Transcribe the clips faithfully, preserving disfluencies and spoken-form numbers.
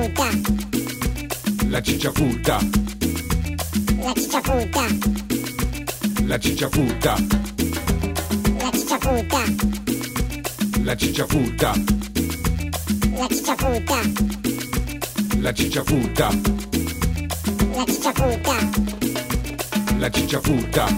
frutta. La ciccia frutta. La ciccia frutta. La ciccia frutta. La ciccia frutta. La ciccia frutta. La ciccia frutta. La ciccia frutta. La ciccia frutta. La ciccia frutta.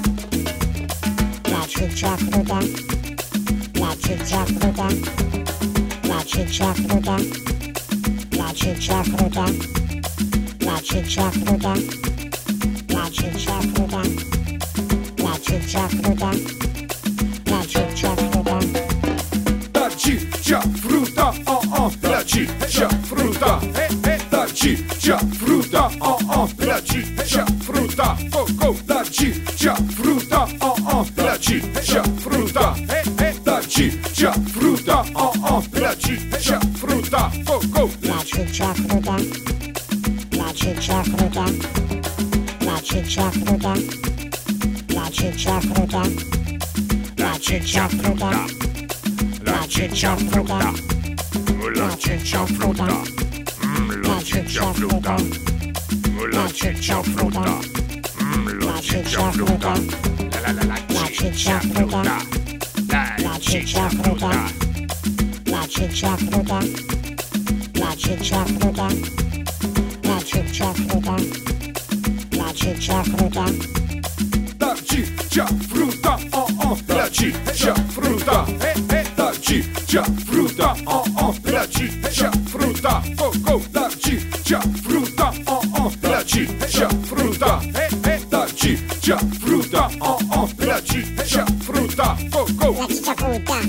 La ciccia frutta. La ciccia frutta. La ciccia frutta. La ciccia frutta. La ciccia frutta. La ciccia frutta. La ciccia frutta. La ciccia frutta. La ciccia frutta, oh oh, la ciccia frutta, eh eh, la ciccia frutta, oh oh, la ciccia frutta, oh oh, la ciccia frutta, oh oh, la ciccia frutta, eh eh, la ciccia frutta, oh oh, la ciccia frutta, oh oh, La ciccia frutta. La ciccia frutta. La ciccia frutta. La ciccia frutta. La ciccia frutta. La ciccia frutta. la ciccia frutta, mm, la ciccia frutta, la ciccia frutta, mm, la ciccia frutta, la la la la ciccia frutta, la ciccia frutta, La ciccia frutta. La ciccia frutta. La ciccia frutta. La ciccia frutta. la ciccia frutta, oh oh, la ciccia frutta, eh eh, la ciccia frutta, oh oh, la ciccia frutta, oh oh, la ciccia frutta, oh oh, la ciccia frutta, eh eh, la ciccia frutta, oh oh, la ciccia frutta, oh oh, La ciccia frutta.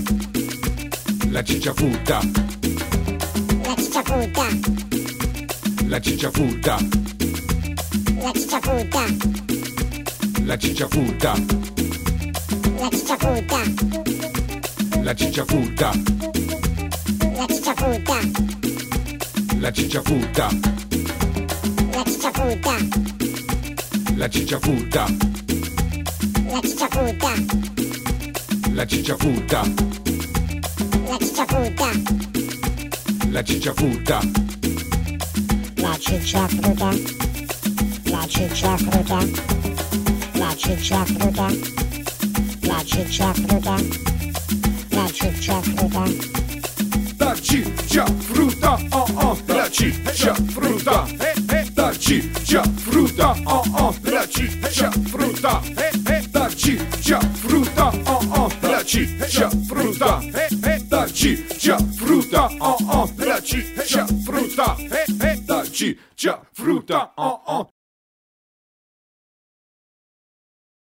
la ciccia frutta, La ciccia frutta. la ciccia frutta, La ciccia frutta. la ciccia frutta, La ciccia frutta. la ciccia frutta, La ciccia frutta. la ciccia frutta, La ciccia frutta. la ciccia frutta, La ciccia frutta. la ciccia frutta, La ciccia frutta. la ciccia frutta, La ciccia frutta. La ciccia frutta. La ciccia frutta. La ciccia frutta. La ciccia frutta. la ciccia frutta, oh oh, la ciccia frutta, eh eh, la ciccia frutta, oh oh, la ciccia frutta, eh eh, la ciccia frutta, oh oh, la ciccia frutta, eh eh, la ciccia frutta, oh oh, la ciccia frutta, eh eh, la ciccia frutta, oh oh.